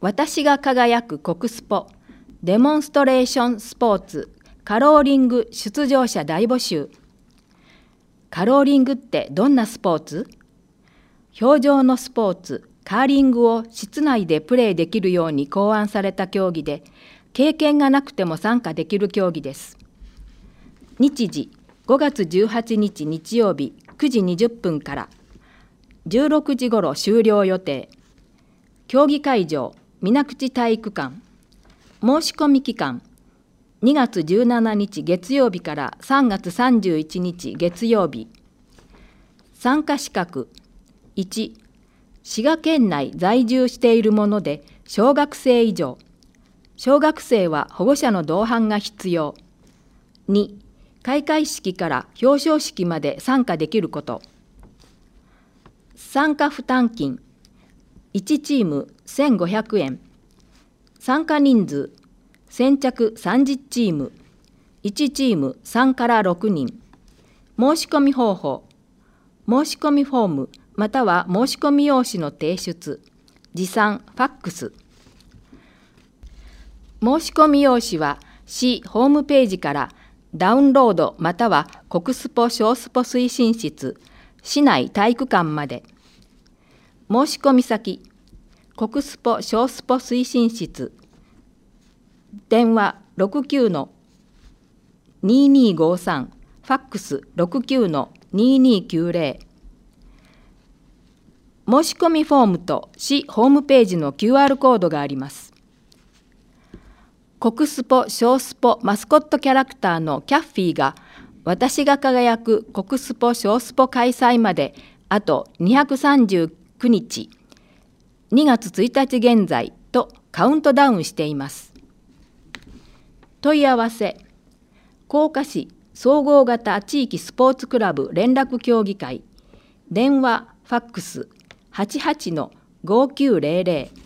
私が輝く国スポデモンストレーションスポーツカローリング出場者大募集。カローリングってどんなスポーツ？氷上のスポーツ、カーリングを室内でプレーできるように考案された競技で、経験がなくても参加できる競技です。日時5月18日日曜日9時20分から16時ごろ終了予定。競技会場水口体育館。申し込み期間2月17日月曜日から3月31日月曜日。参加資格1、滋賀県内在住しているもので小学生以上。小学生は保護者の同伴が必要。2、開会式から表彰式まで参加できること。参加負担金1チーム1500円。参加人数先着30チーム、1チーム3から6人。申し込み方法、申し込みフォームまたは申し込み用紙の提出、持参ファックス。申し込み用紙は市ホームページからダウンロードまたは国スポ小スポ推進室市内体育館まで。申し込み先国スポ小スポ推進室電話69-2253ファックス69-2290。申し込みフォームと市ホームページの QR コードがあります。国スポ小スポマスコットキャラクターのキャッフィーが私が輝く国スポ小スポ開催まであと239日2月1日現在とカウントダウンしています。問い合わせ甲賀市総合型地域スポーツクラブ連絡協議会電話ファックス88-5900